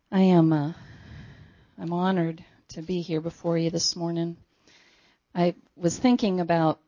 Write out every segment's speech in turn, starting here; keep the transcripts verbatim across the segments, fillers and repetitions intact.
I am uh, I'm honored to be here before you this morning. I was thinking about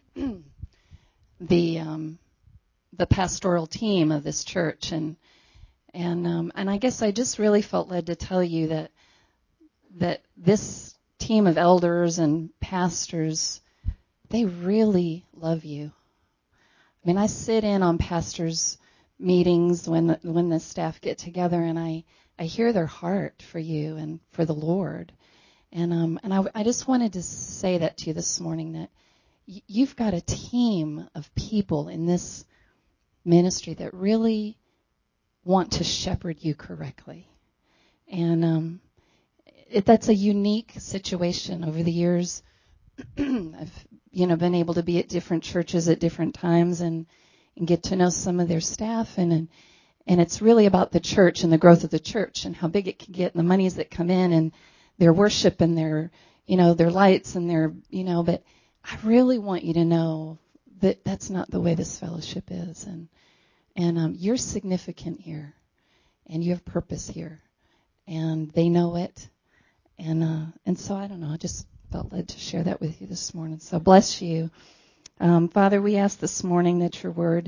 the um, the pastoral team of this church, and and um, and I guess I just really felt led to tell you that that this team of elders and pastors, they really love you. I mean, I sit in on pastors' meetings when when the staff get together, and I. I hear their heart for you and for the Lord. And um, and I, I just wanted to say that to you this morning, that y- you've got a team of people in this ministry that really want to shepherd you correctly. And um, it, that's a unique situation. Over the years, I've you know been able to be at different churches at different times and, and get to know some of their staff, and, and And it's really about the church and the growth of the church and how big it can get and the monies that come in and their worship and their, you know, their lights and their, you know, but I really want you to know that that's not the way this fellowship is. And, and um, you're significant here and you have purpose here and they know it. And, uh, and so I don't know, I just felt led to share that with you this morning. So bless you. Um, Father, we ask this morning that your word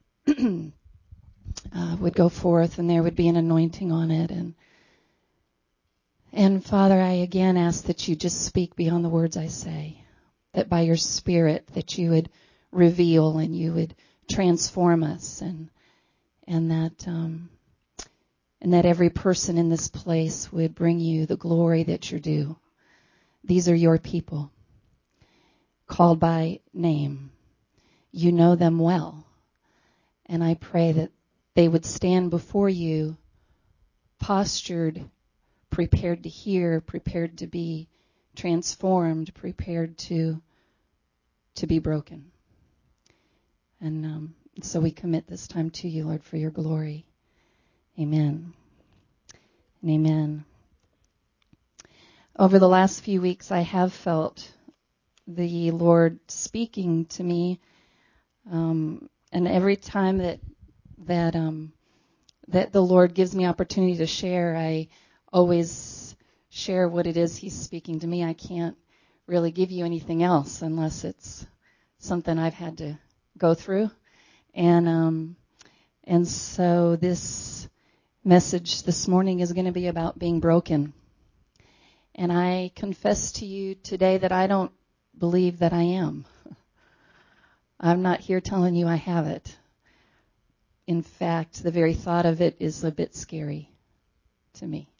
Uh, would go forth and there would be an anointing on it. And and Father, I again ask that you just speak beyond the words I say, that by your Spirit that you would reveal and you would transform us, and and that um, and that every person in this place would bring you the glory that you're due. These are your people, called by name. You know them well, and I pray that they would stand before you postured, prepared to hear, prepared to be transformed, prepared to to be broken. And um, so we commit this time to you, Lord, for your glory. Amen. And amen. Over the last few weeks, I have felt the Lord speaking to me, um, and every time that that um, that the Lord gives me opportunity to share, I always share what it is he's speaking to me. I can't really give you anything else unless it's something I've had to go through. And um, and so this message this morning is going to be about being broken. And I confess to you today that I don't believe that I am. I'm not here telling you I have it. In fact, the very thought of it is a bit scary to me.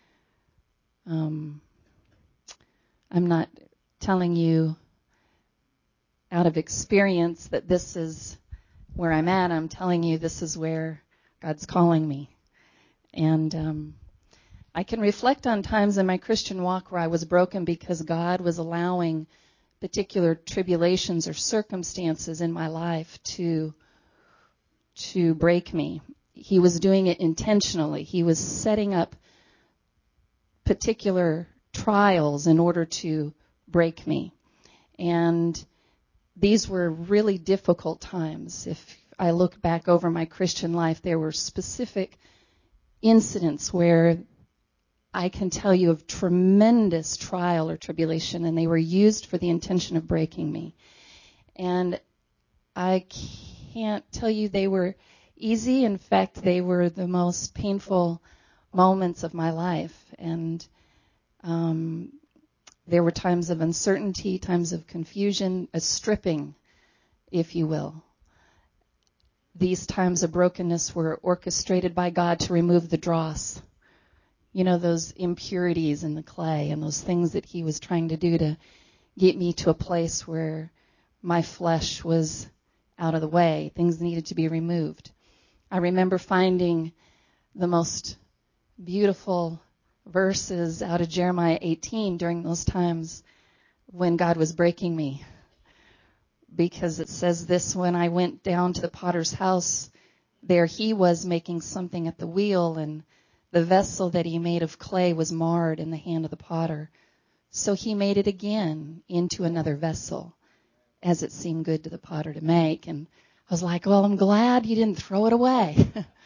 Um, I'm not telling you out of experience that this is where I'm at. I'm telling you this is where God's calling me. And um, I can reflect on times in my Christian walk where I was broken because God was allowing particular tribulations or circumstances in my life to to break me. He was doing it intentionally. He was setting up particular trials in order to break me. And these were really difficult times. If I look back over my Christian life, there were specific incidents where I can tell you of tremendous trial or tribulation, and they were used for the intention of breaking me. And I can't tell you they were easy. In fact, they were the most painful moments of my life. And um, there were times of uncertainty, times of confusion, a stripping, if you will. These times of brokenness were orchestrated by God to remove the dross. You know, those impurities in the clay and those things that he was trying to do to get me to a place where my flesh was out of the way. Things needed to be removed. I remember finding the most beautiful verses out of Jeremiah eighteen during those times when God was breaking me. Because it says this: when I went down to the potter's house, there he was making something at the wheel, and the vessel that he made of clay was marred in the hand of the potter. So he made it again into another vessel, as it seemed good to the potter to make. And I was like, well, I'm glad he didn't throw it away.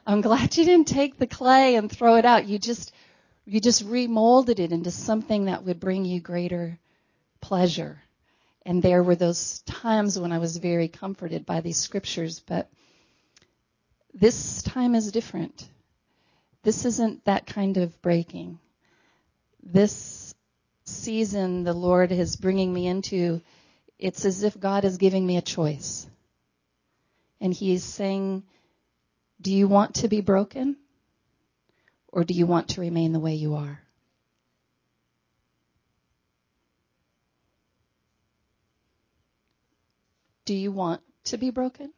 I'm glad you didn't take the clay and throw it out. You just, you just remolded it into something that would bring you greater pleasure. And there were those times when I was very comforted by these scriptures, but this time is different. This isn't that kind of breaking. This season the Lord is bringing me into, it's as if God is giving me a choice. And He's saying, do you want to be broken? Or do you want to remain the way you are? Do you want to be broken?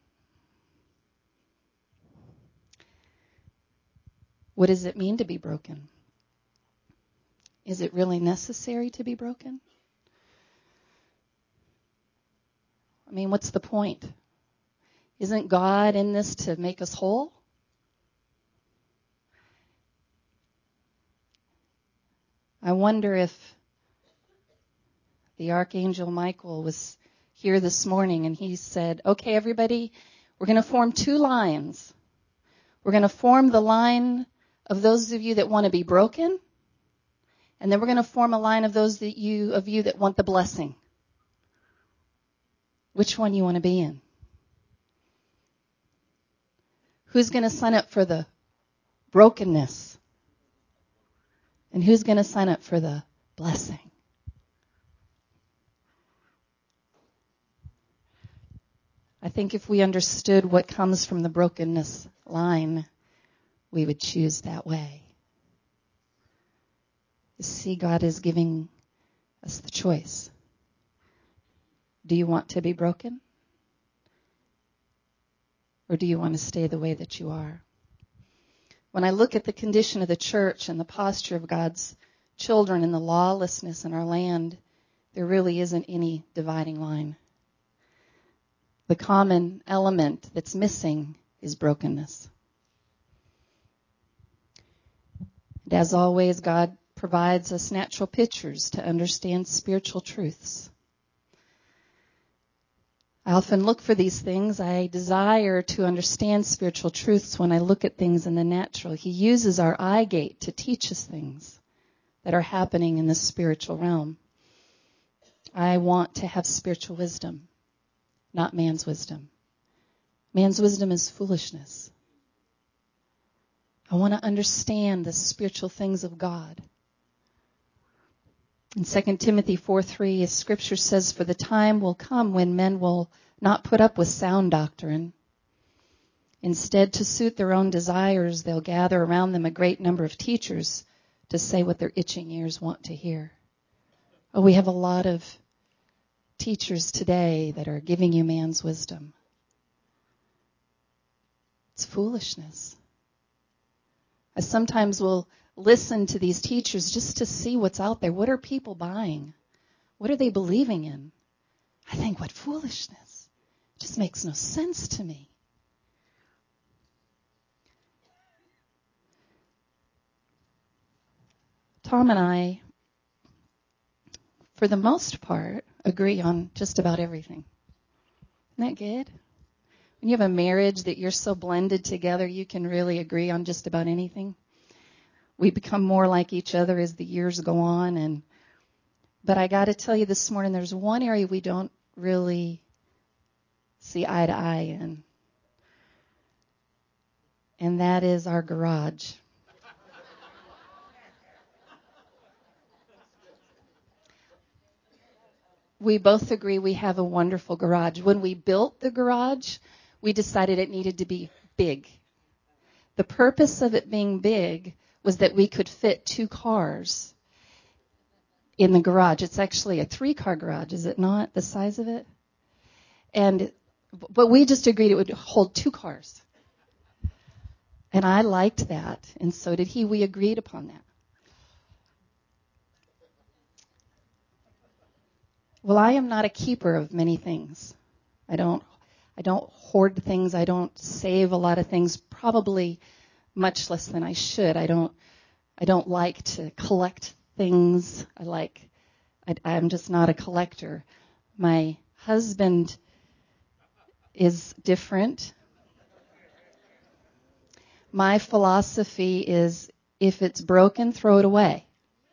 What does it mean to be broken? Is it really necessary to be broken? I mean, what's the point? Isn't God in this to make us whole? I wonder if the Archangel Michael was here this morning and he said, okay, everybody, we're going to form two lines. We're going to form the line of those of you that want to be broken, and then we're going to form a line of those that you of you that want the blessing. Which one you want to be in? Who's going to sign up for the brokenness? And who's going to sign up for the blessing? I think if we understood what comes from the brokenness line, we would choose that way. You see, God is giving us the choice. Do you want to be broken? Or do you want to stay the way that you are? When I look at the condition of the church and the posture of God's children and the lawlessness in our land, there really isn't any dividing line. The common element that's missing is brokenness. And as always, God provides us natural pictures to understand spiritual truths. I often look for these things. I desire to understand spiritual truths when I look at things in the natural. He uses our eye gate to teach us things that are happening in the spiritual realm. I want to have spiritual wisdom, not man's wisdom. Man's wisdom is foolishness. I want to understand the spiritual things of God. In Second Timothy four three, Scripture says, for the time will come when men will not put up with sound doctrine. Instead, to suit their own desires, they'll gather around them a great number of teachers to say what their itching ears want to hear. Oh, we have a lot of teachers today that are giving you man's wisdom. It's foolishness. I sometimes will listen to these teachers just to see what's out there. What are people buying? What are they believing in? I think, what foolishness. It just makes no sense to me. Tom and I, for the most part, agree on just about everything. Isn't that good? When you have a marriage that you're so blended together, you can really agree on just about anything. We become more like each other as the years go on. And but I got to tell you this morning, there's one area we don't really see eye to eye in. And that is our garage. We both agree we have a wonderful garage. When we built the garage, we decided it needed to be big. The purpose of it being big was that we could fit two cars in the garage. It's actually a three-car garage, is it not, the size of it? And but we just agreed it would hold two cars. And I liked that, and so did he. We agreed upon that. Well, I am not a keeper of many things. I don't I don't hoard things. I don't save a lot of things, probably much less than I should. I don't I don't like to collect things. I like I, I'm just not a collector. My husband is different. My philosophy is, if it's broken, throw it away.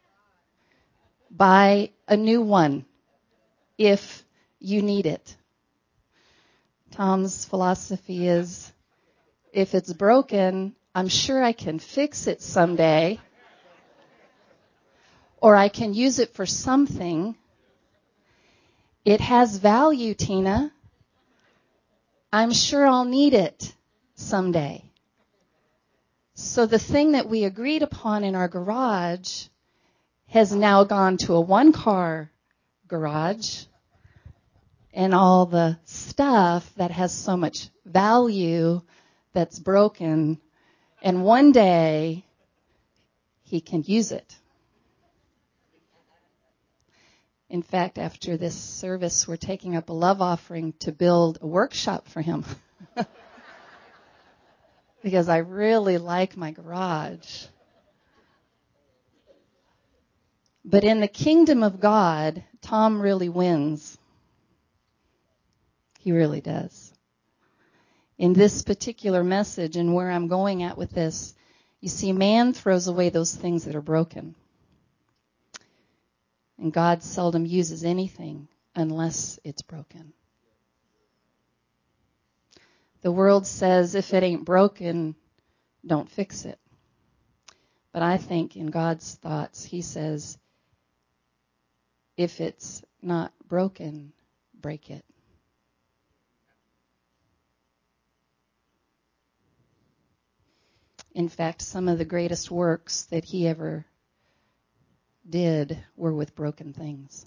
Buy a new one if you need it. Tom's philosophy is, if it's broken, I'm sure I can fix it someday, or I can use it for something. It has value, Tina. I'm sure I'll need it someday. So the thing that we agreed upon in our garage has now gone to a one-car garage, and all the stuff that has so much value that's broken, and one day he can use it. In fact, after this service, we're taking up a love offering to build a workshop for him. Because I really like my garage. But in the kingdom of God, Tom really wins. He really does. In this particular message and where I'm going at with this, you see, man throws away those things that are broken. And God seldom uses anything unless it's broken. The world says, if it ain't broken, don't fix it. But I think in God's thoughts, he says, if it's not broken, break it. In fact, some of the greatest works that he ever did were with broken things.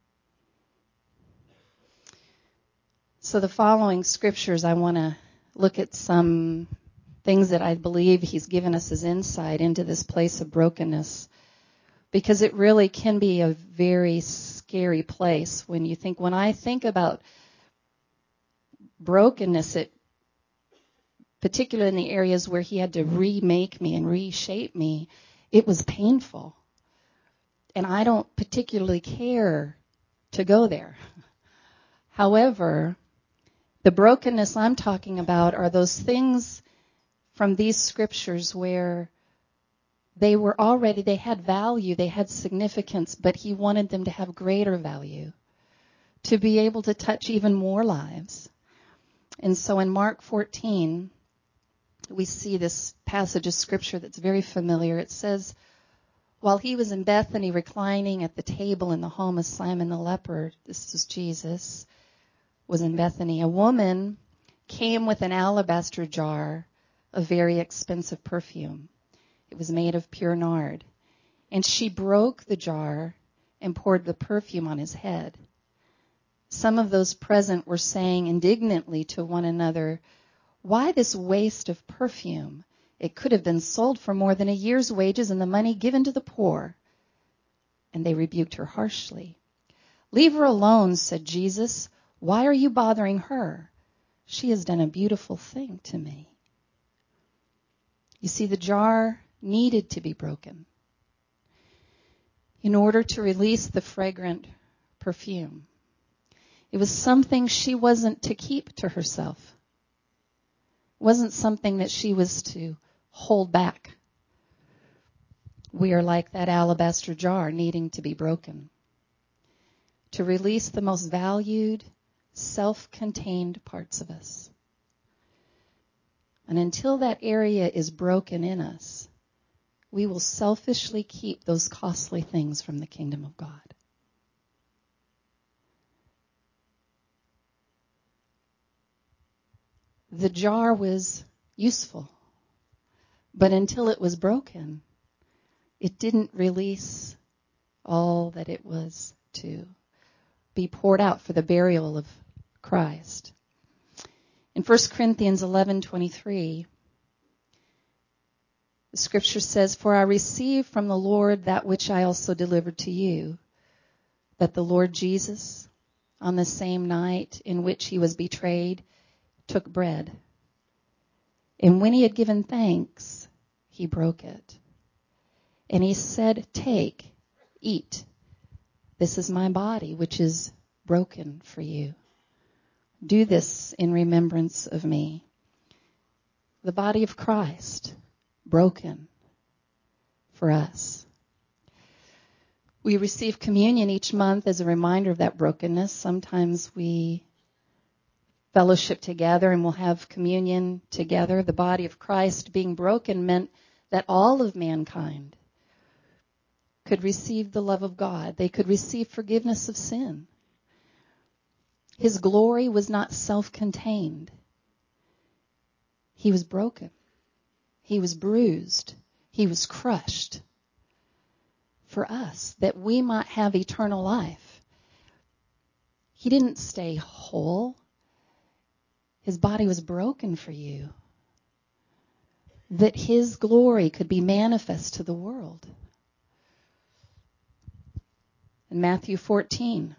So the following scriptures, I want to look at some things that I believe he's given us as insight into this place of brokenness, because it really can be a very scary place when you think, when I think about brokenness, it particularly in the areas where he had to remake me and reshape me, it was painful. And I don't particularly care to go there. However, the brokenness I'm talking about are those things from these scriptures where they were already, they had value, they had significance, but he wanted them to have greater value, to be able to touch even more lives. And so in Mark fourteen, we see this passage of scripture that's very familiar. It says, while he was in Bethany reclining at the table in the home of Simon the leper, this is Jesus, was in Bethany, a woman came with an alabaster jar of very expensive perfume. It was made of pure nard. And she broke the jar and poured the perfume on his head. Some of those present were saying indignantly to one another, why this waste of perfume? It could have been sold for more than a year's wages and the money given to the poor. And they rebuked her harshly. Leave her alone, said Jesus. Why are you bothering her? She has done a beautiful thing to me. You see, the jar needed to be broken in order to release the fragrant perfume. It was something she wasn't to keep to herself. It wasn't something that she was to hold back. We are like that alabaster jar needing to be broken, to release the most valued, self-contained parts of us. And until that area is broken in us, we will selfishly keep those costly things from the kingdom of God. The jar was useful, but until it was broken, it didn't release all that it was to be poured out for the burial of Christ. In First Corinthians eleven twenty-three, the scripture says, for I received from the Lord that which I also delivered to you, that the Lord Jesus, on the same night in which he was betrayed, took bread. And when he had given thanks, he broke it. And he said, take, eat. This is my body, which is broken for you. Do this in remembrance of me. the body of Christ, broken for us. We receive communion each month as a reminder of that brokenness. Sometimes we fellowship together and we'll have communion together. The body of Christ being broken meant that all of mankind could receive the love of God. They could receive forgiveness of sin. His glory was not self-contained. He was broken. He was bruised. He was crushed for us, that we might have eternal life. He didn't stay whole. His body was broken for you, that his glory could be manifest to the world. In Matthew fourteen,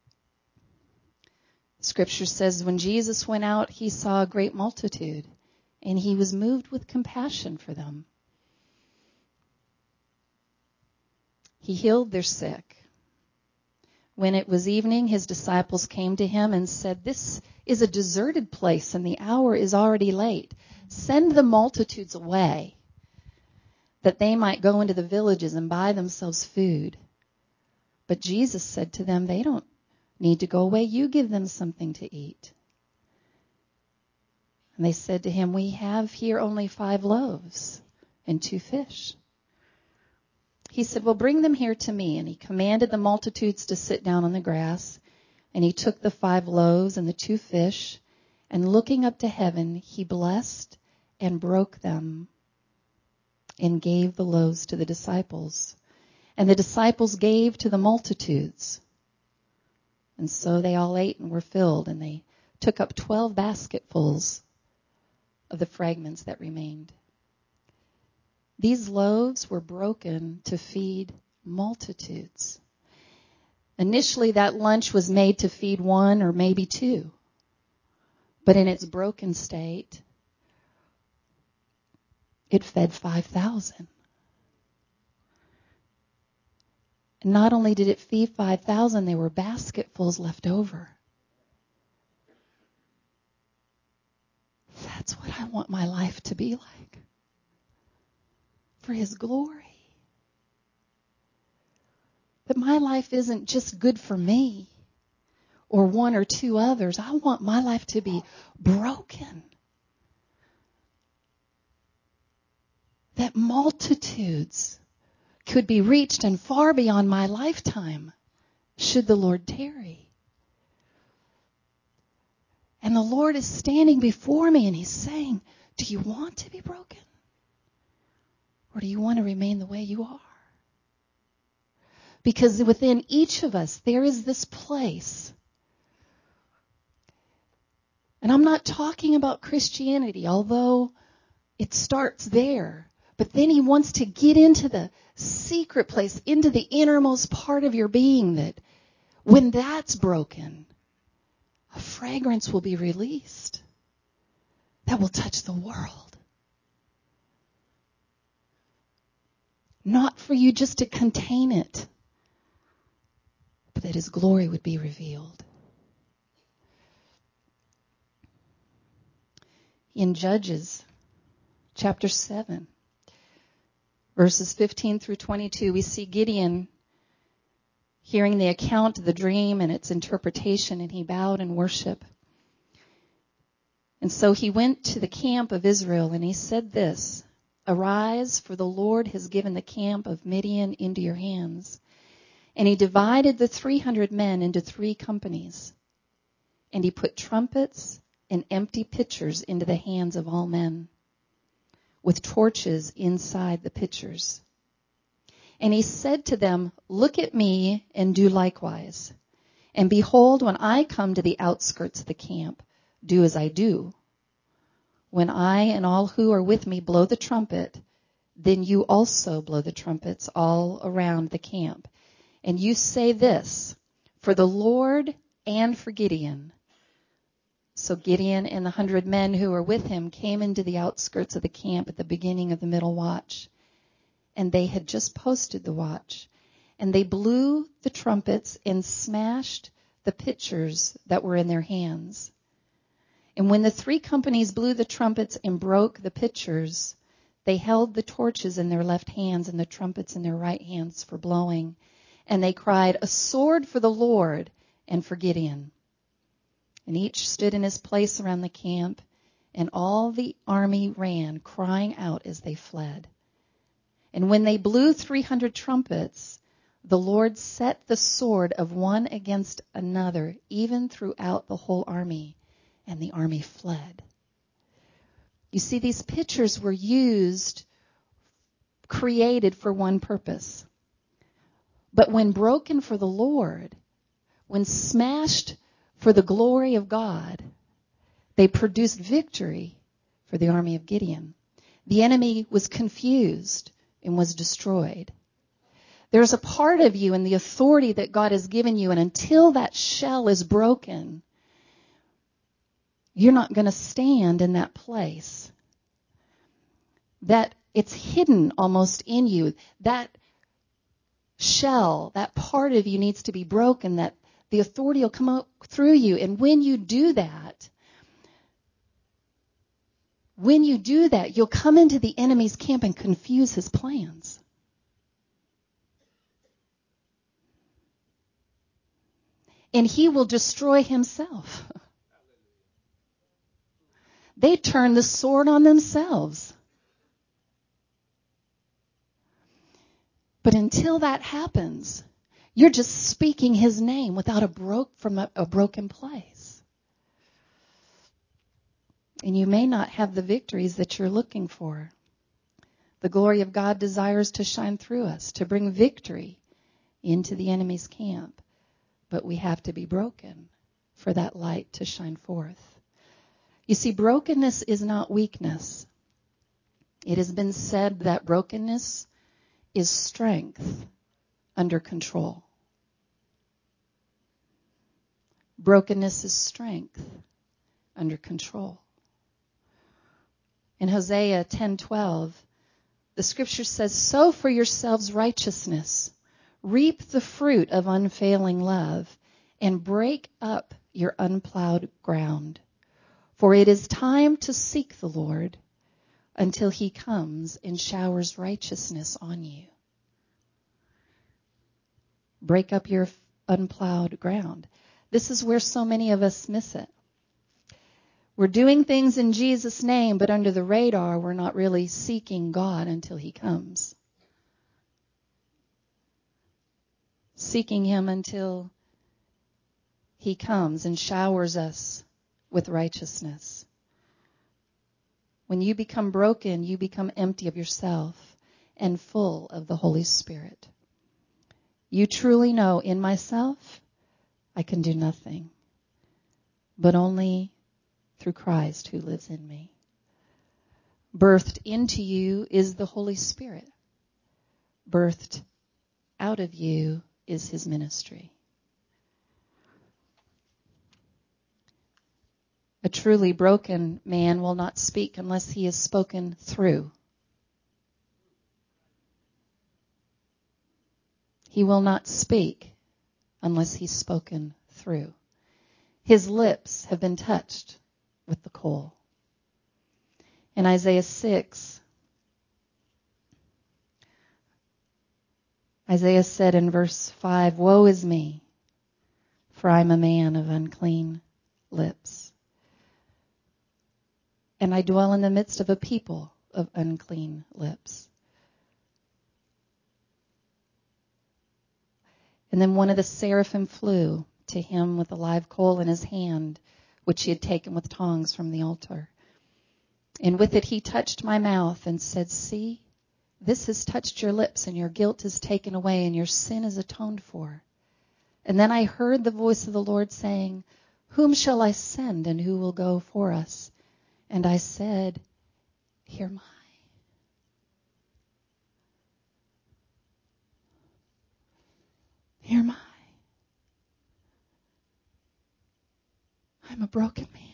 Scripture says, when Jesus went out, he saw a great multitude, and he was moved with compassion for them. He healed their sick. When it was evening, his disciples came to him and said, "This is a deserted place, and the hour is already late. Send the multitudes away, that they might go into the villages and buy themselves food." But Jesus said to them, "They don't need to go away. You give them something to eat." And they said to him, "We have here only five loaves and two fish." He said, "Well, bring them here to me." And he commanded the multitudes to sit down on the grass. And he took the five loaves and the two fish, and looking up to heaven, he blessed and broke them and gave the loaves to the disciples. And the disciples gave to the multitudes. And so they all ate and were filled, and they took up twelve basketfuls of the fragments that remained. These loaves were broken to feed multitudes. Initially, that lunch was made to feed one or maybe two. But in its broken state, it fed five thousand. And not only did it feed five thousand, there were basketfuls left over. That's what I want my life to be like. For his glory. That my life isn't just good for me or one or two others. I want my life to be broken. That multitudes could be reached and far beyond my lifetime should the Lord tarry. And the Lord is standing before me and he's saying, do you want to be broken? Or do you want to remain the way you are? Because within each of us, there is this place. And I'm not talking about Christianity, although it starts there. But then he wants to get into the secret place, into the innermost part of your being, that when that's broken, a fragrance will be released that will touch the world. Not for you just to contain it, but that his glory would be revealed. In Judges chapter seven, verses fifteen through twenty-two, we see Gideon hearing the account of the dream and its interpretation, and he bowed in worship. And so he went to the camp of Israel, and he said this, "Arise, for the Lord has given the camp of Midian into your hands." And he divided the three hundred men into three companies. And he put trumpets and empty pitchers into the hands of all men, with torches inside the pitchers. And he said to them, "Look at me and do likewise. And behold, when I come to the outskirts of the camp, do as I do. When I and all who are with me blow the trumpet, then you also blow the trumpets all around the camp. And you say this, for the Lord and for Gideon." So Gideon and the hundred men who were with him came into the outskirts of the camp at the beginning of the middle watch. And they had just posted the watch. And they blew the trumpets and smashed the pitchers that were in their hands. And when the three companies blew the trumpets and broke the pitchers, they held the torches in their left hands and the trumpets in their right hands for blowing. And they cried, "A sword for the Lord and for Gideon." And each stood in his place around the camp, and all the army ran, crying out as they fled. And when they blew three hundred trumpets, the Lord set the sword of one against another, even throughout the whole army, and the army fled. You see, these pictures were used, created for one purpose. But when broken for the Lord, when smashed for the glory of God, they produced victory for the army of Gideon. The enemy was confused and was destroyed. There's a part of you and the authority that God has given you, and until that shell is broken, you're not going to stand in that place. That it's hidden almost in you. That shell, that part of you needs to be broken, that the authority will come out through you. And when you do that, when you do that, you'll come into the enemy's camp and confuse his plans. And he will destroy himself. They turn the sword on themselves. But until that happens, you're just speaking his name without a broke from a, a broken place. And you may not have the victories that you're looking for. The glory of God desires to shine through us, to bring victory into the enemy's camp. But we have to be broken for that light to shine forth. You see, brokenness is not weakness. It has been said that brokenness is strength under control. Brokenness is strength under control. In Hosea ten twelve, the scripture says, "Sow for yourselves righteousness, reap the fruit of unfailing love, and break up your unplowed ground. For it is time to seek the Lord until he comes and showers righteousness on you." Break up your unplowed ground. This is where so many of us miss it. We're doing things in Jesus' name, but under the radar, we're not really seeking God until he comes. Seeking him until he comes and showers us with righteousness. When you become broken, you become empty of yourself and full of the Holy Spirit. You truly know, in myself, I can do nothing, but only through Christ who lives in me. Birthed into you is the Holy Spirit. Birthed out of you is his ministry. A truly broken man will not speak unless he is spoken through. He will not speak unless he's spoken through. His lips have been touched with the coal. In Isaiah six, Isaiah said in verse five, "Woe is me, for I'm a man of unclean lips, and I dwell in the midst of a people of unclean lips." And then one of the seraphim flew to him with a live coal in his hand, which he had taken with tongs from the altar. And with it he touched my mouth and said, "See, this has touched your lips, and your guilt is taken away, and your sin is atoned for." And then I heard the voice of the Lord saying, "Whom shall I send, and who will go for us?" And I said, "Here am I. Here am I. I'm a broken man.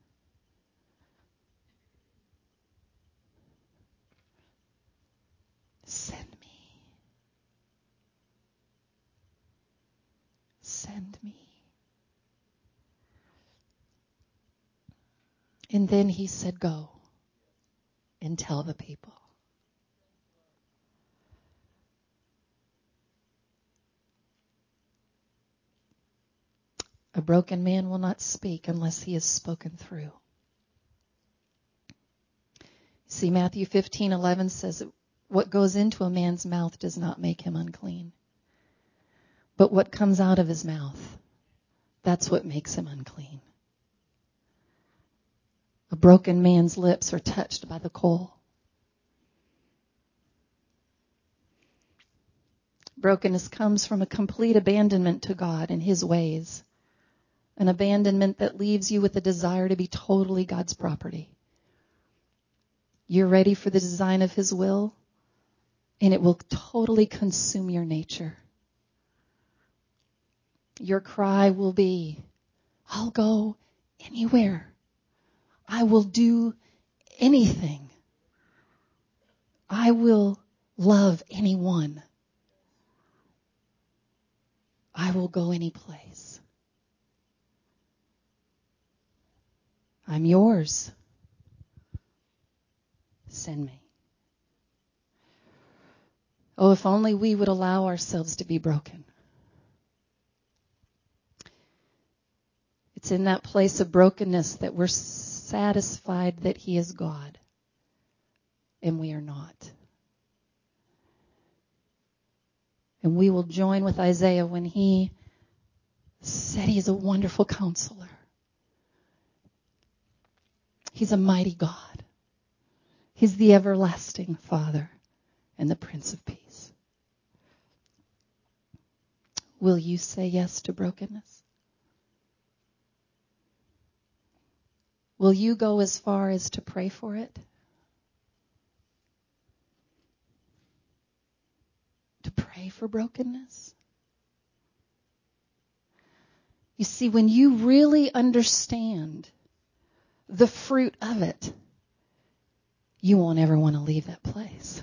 Send me. Send me." And then he said, go and tell the people. A broken man will not speak unless he is spoken through. See, Matthew fifteen eleven says, what goes into a man's mouth does not make him unclean. But what comes out of his mouth, that's what makes him unclean. A broken man's lips are touched by the coal. Brokenness comes from a complete abandonment to God and his ways. An abandonment that leaves you with a desire to be totally God's property. You're ready for the design of his will, and it will totally consume your nature. Your cry will be, I'll go anywhere. I will do anything. I will love anyone. I will go any place. I'm yours. Send me. Oh, if only we would allow ourselves to be broken. It's in that place of brokenness that we're satisfied that he is God, and we are not. And we will join with Isaiah when he said he is a wonderful counselor. He's a mighty God. He's the everlasting Father and the Prince of Peace. Will you say yes to brokenness? Will you go as far as to pray for it? To pray for brokenness? You see, when you really understand the fruit of it, you won't ever want to leave that place.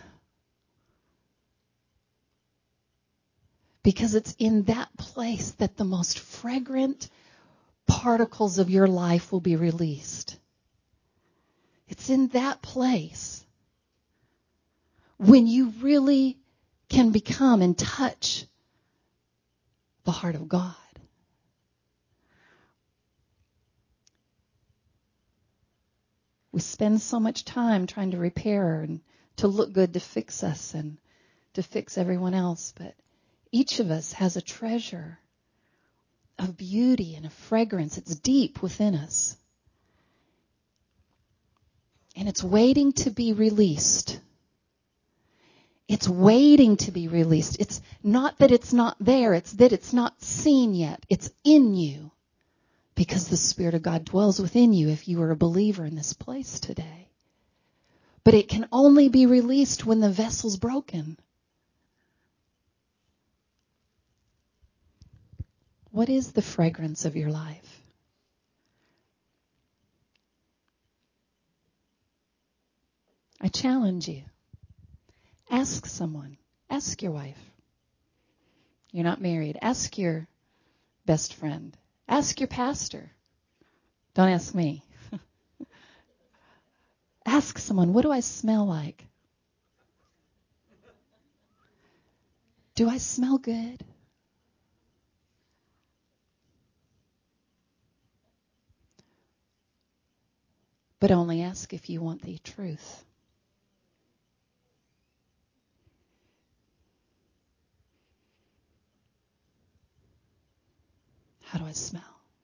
Because it's in that place that the most fragrant particles of your life will be released. It's in that place when you really can become and touch the heart of God. We spend so much time trying to repair and to look good to fix us and to fix everyone else, but each of us has a treasure of beauty and a fragrance. It's deep within us. And it's waiting to be released. It's waiting to be released. It's not that it's not there. It's that it's not seen yet. It's in you. Because the Spirit of God dwells within you if you are a believer in this place today. But it can only be released when the vessel's broken. What is the fragrance of your life? I challenge you. Ask someone. Ask your wife. You're not married. Ask your best friend. Ask your pastor. Don't ask me. Ask someone, what do I smell like? Do I smell good? But only ask if you want the truth. How do I smell?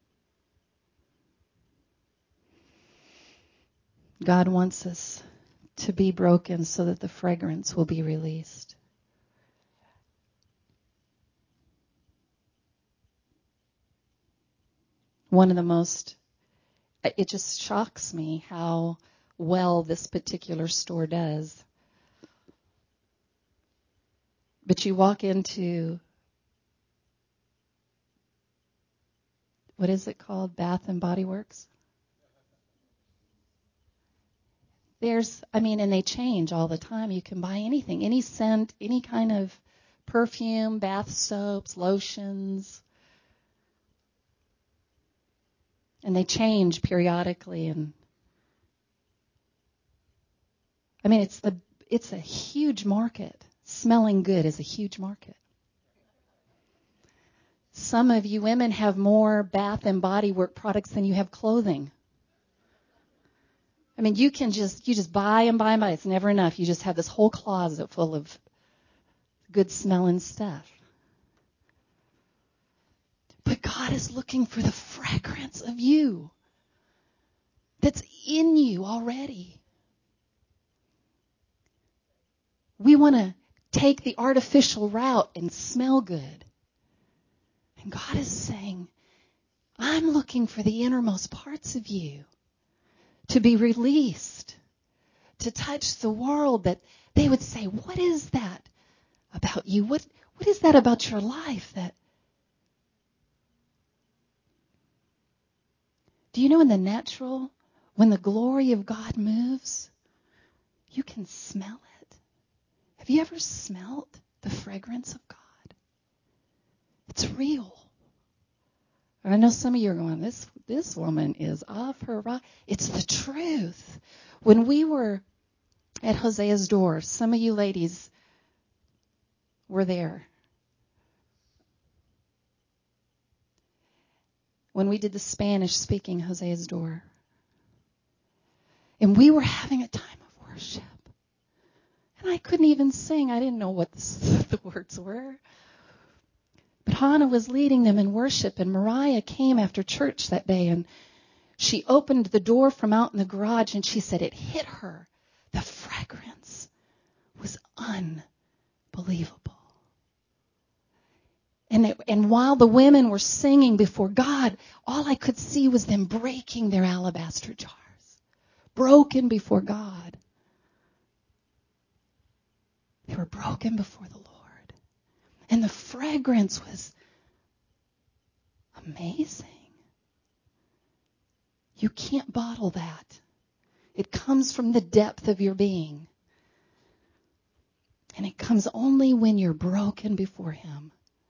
God wants us to be broken so that the fragrance will be released. One of the most, it just shocks me how well this particular store does. But you walk into, what is it called? Bath and Body Works? There's, I mean, and they change all the time. You can buy anything, any scent, any kind of perfume, bath soaps, lotions. And they change periodically. And I mean, it's the it's a huge market. Smelling good is a huge market. Some of you women have more bath and body work products than you have clothing. I mean, you can just, you just buy and buy and buy. It's never enough. You just have this whole closet full of good smelling stuff. But God is looking for the fragrance of you that's in you already. We want to take the artificial route and smell good. And God is saying, I'm looking for the innermost parts of you to be released, to touch the world, that they would say, what is that about you? What, what is that about your life? That Do you know in the natural, when the glory of God moves, you can smell it? Have you ever smelled the fragrance of God? It's real. I know some of you are going, this this woman is off her rock. It's the truth. When we were at Hosea's door, some of you ladies were there. When we did the Spanish speaking Hosea's door. And we were having a time of worship. And I couldn't even sing. I didn't know what the, the words were. But Hannah was leading them in worship, and Mariah came after church that day, and she opened the door from out in the garage, and she said it hit her. The fragrance was unbelievable. And, it, and while the women were singing before God, all I could see was them breaking their alabaster jars. Broken before God. They were broken before the Lord. And the fragrance was amazing. You can't bottle that. It comes from the depth of your being. And it comes only when you're broken before Him.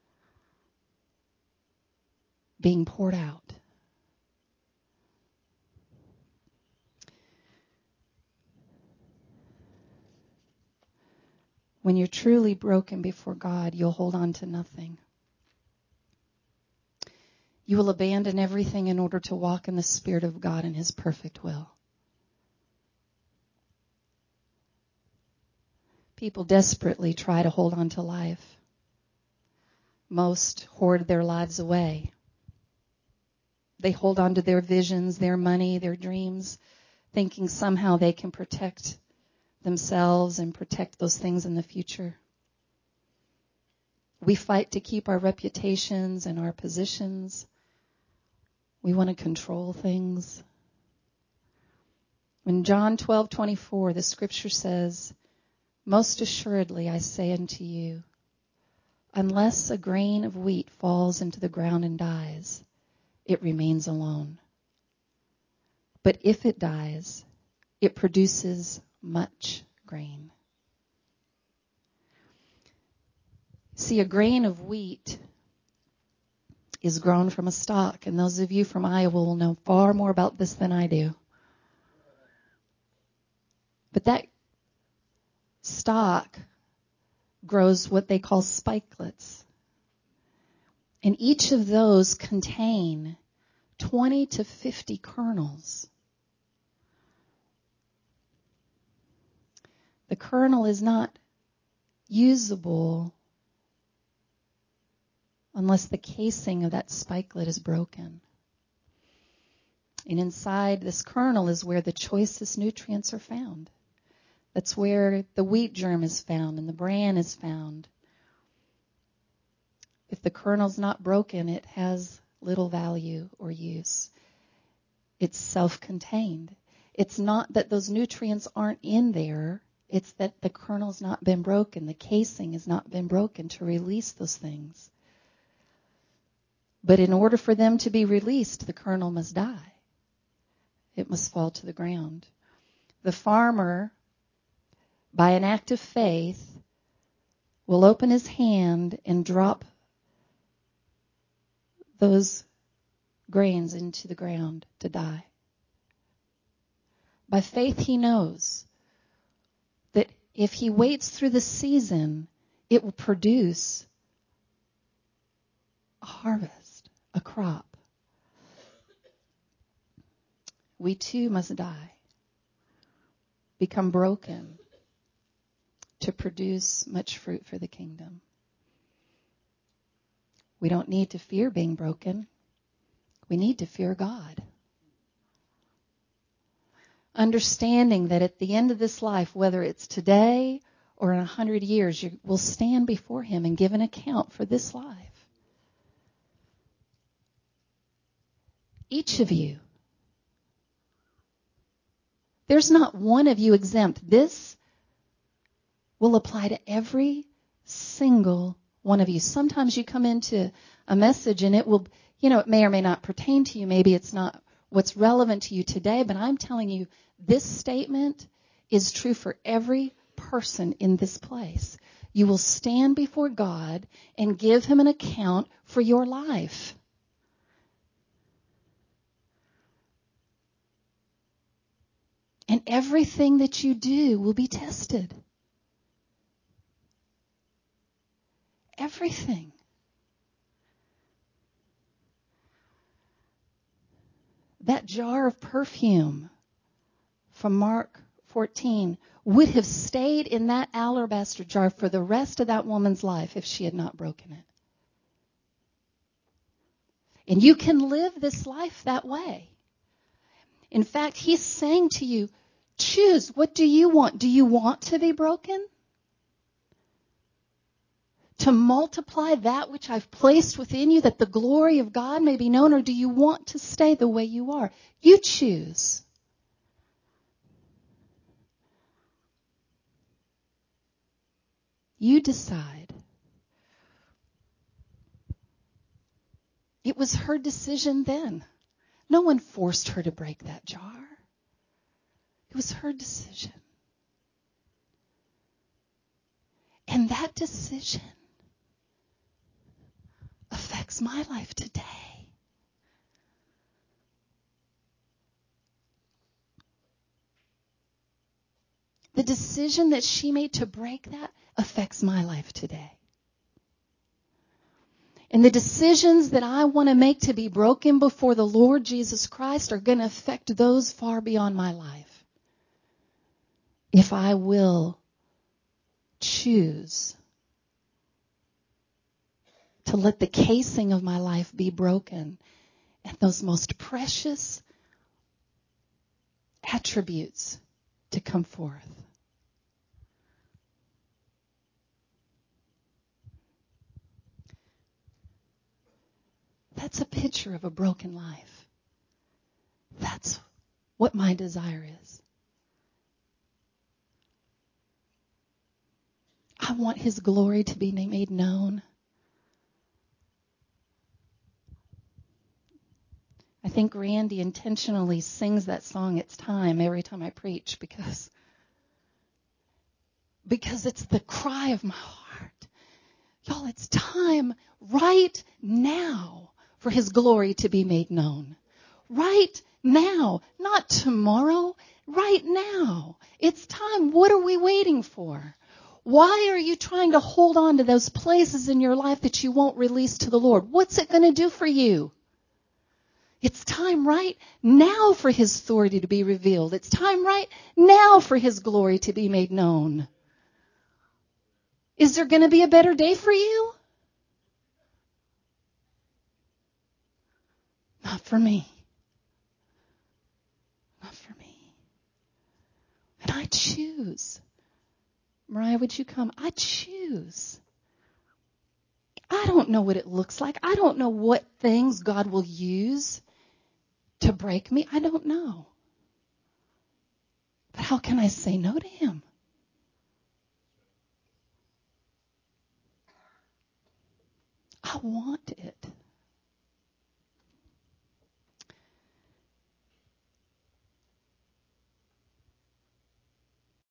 Being poured out. When you're truly broken before God, you'll hold on to nothing. You will abandon everything in order to walk in the Spirit of God in His perfect will. People desperately try to hold on to life. Most hoard their lives away. They hold on to their visions, their money, their dreams, thinking somehow they can protect themselves and protect those things in the future. We fight to keep our reputations and our positions. We want to control things. In John twelve twenty-four, the scripture says, most assuredly I say unto you, unless a grain of wheat falls into the ground and dies, it remains alone. But if it dies, it produces much grain. See, a grain of wheat is grown from a stalk, and those of you from Iowa will know far more about this than I do. But that stalk grows what they call spikelets. And each of those contain twenty to fifty kernels. The kernel is not usable unless the casing of that spikelet is broken. And inside this kernel is where the choicest nutrients are found. That's where the wheat germ is found and the bran is found. If the kernel's not broken, it has little value or use. It's self-contained. It's not that those nutrients aren't in there. It's that the kernel's not been broken. The casing has not been broken to release those things. But in order for them to be released, the kernel must die. It must fall to the ground. The farmer, by an act of faith, will open his hand and drop those grains into the ground to die. By faith, he knows that if he waits through the season, it will produce a harvest, a crop. We too must die, become broken to produce much fruit for the kingdom. We don't need to fear being broken. We need to fear God. Understanding that at the end of this life, whether it's today or in a hundred years, you will stand before him and give an account for this life. Each of you. There's not one of you exempt. This will apply to every single one of you. Sometimes you come into a message and it will, you know, it may or may not pertain to you. Maybe it's not what's relevant to you today, but I'm telling you, this statement is true for every person in this place. You will stand before God and give him an account for your life. And everything that you do will be tested. Everything. That jar of perfume from Mark fourteen would have stayed in that alabaster jar for the rest of that woman's life if she had not broken it. And you can live this life that way. In fact, he's saying to you, choose. What do you want? Do you want to be broken? To multiply that which I've placed within you, that the glory of God may be known, or do you want to stay the way you are? You choose. You decide. It was her decision then. No one forced her to break that jar. It was her decision. And that decision affects my life today. The decision that she made to break that affects my life today. And the decisions that I want to make to be broken before the Lord Jesus Christ are going to affect those far beyond my life. If I will choose to let the casing of my life be broken and those most precious attributes to come forth. That's a picture of a broken life. That's what my desire is. I want his glory to be made known. I think Randy intentionally sings that song, It's Time, every time I preach because, because it's the cry of my heart. Y'all, it's time right now for his glory to be made known. Right now, not tomorrow, right now. It's time. What are we waiting for? Why are you trying to hold on to those places in your life that you won't release to the Lord? What's it going to do for you? It's time right now for his authority to be revealed. It's time right now for his glory to be made known. Is there going to be a better day for you? Not for me. Not for me. And I choose. Mariah, would you come? I choose. I don't know what it looks like. I don't know what things God will use to break me. I don't know. But how can I say no to him? I want it.